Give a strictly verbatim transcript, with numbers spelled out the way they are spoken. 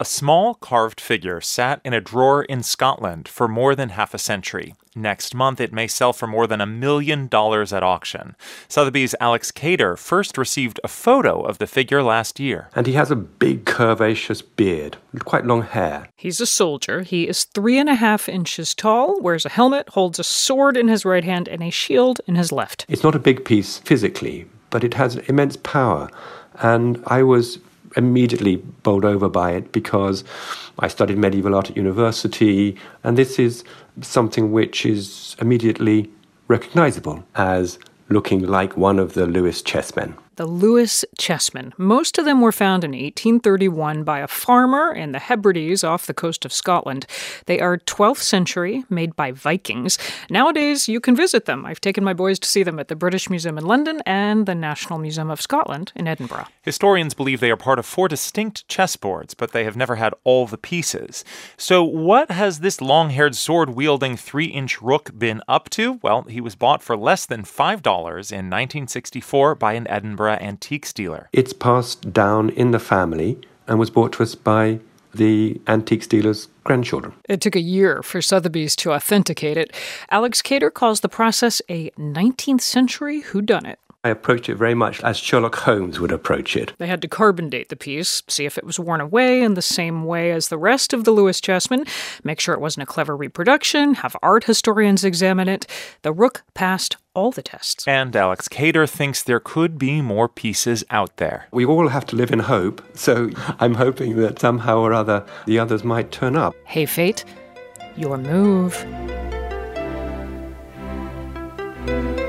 A small carved figure sat in a drawer in Scotland for more than half a century. Next month, it may sell for more than a million dollars at auction. Sotheby's Alex Cater first received a photo of the figure last year. And he has a big, curvaceous beard, quite long hair. He's a soldier. He is three and a half inches tall, wears a helmet, holds a sword in his right hand, and a shield in his left. It's not a big piece physically, but it has immense power. And I was immediately bowled over by it because I studied medieval art at university, and this is something which is immediately recognizable as looking like one of the Lewis chessmen. The Lewis chessmen. Most of them were found in eighteen thirty-one by a farmer in the Hebrides off the coast of Scotland. They are twelfth century, made by Vikings. Nowadays, you can visit them. I've taken my boys to see them at the British Museum in London and the National Museum of Scotland in Edinburgh. Historians believe they are part of four distinct chessboards, but they have never had all the pieces. So what has this long-haired, sword-wielding three-inch rook been up to? Well, he was bought for less than five dollars in nineteen sixty-four by an Edinburgh antiques dealer. It's passed down in the family and was brought to us by the antiques dealer's grandchildren. It took a year for Sotheby's to authenticate it. Alex Cater calls the process a nineteenth century whodunit. I approached it very much as Sherlock Holmes would approach it. They had to carbon date the piece, see if it was worn away in the same way as the rest of the Lewis chessmen, make sure it wasn't a clever reproduction, have art historians examine it. The rook passed all the tests. And Alex Cater thinks there could be more pieces out there. We all have to live in hope, so I'm hoping that somehow or other the others might turn up. Hey, Fate, your move.